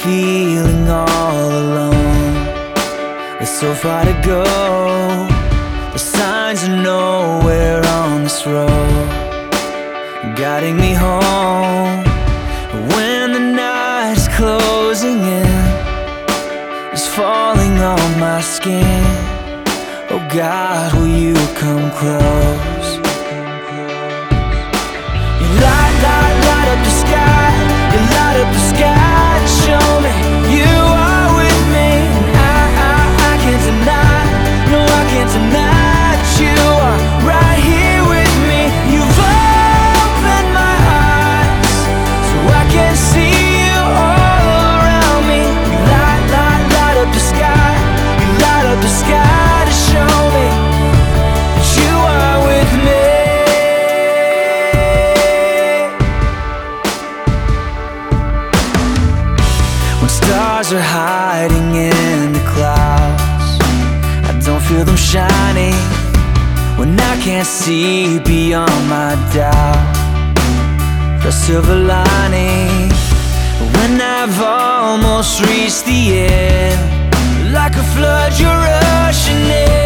feeling all alone. There's so far to go, the signs are nowhere on this road, guiding me home. When the night's closing in, it's falling on my skin. Oh God, will you come close? You light up the sky. You light up the sky to show me you are with me. And I can't deny, no I can't deny that you are right here with me. You've opened my eyes so I can see you all around me. You light up the sky. You light up the sky to show me that you are with me. When stars are hiding in the clouds, I don't feel them shining. When I can't see beyond my doubt, the silver lining. When I've almost reached the end, like a flood you're rushing in.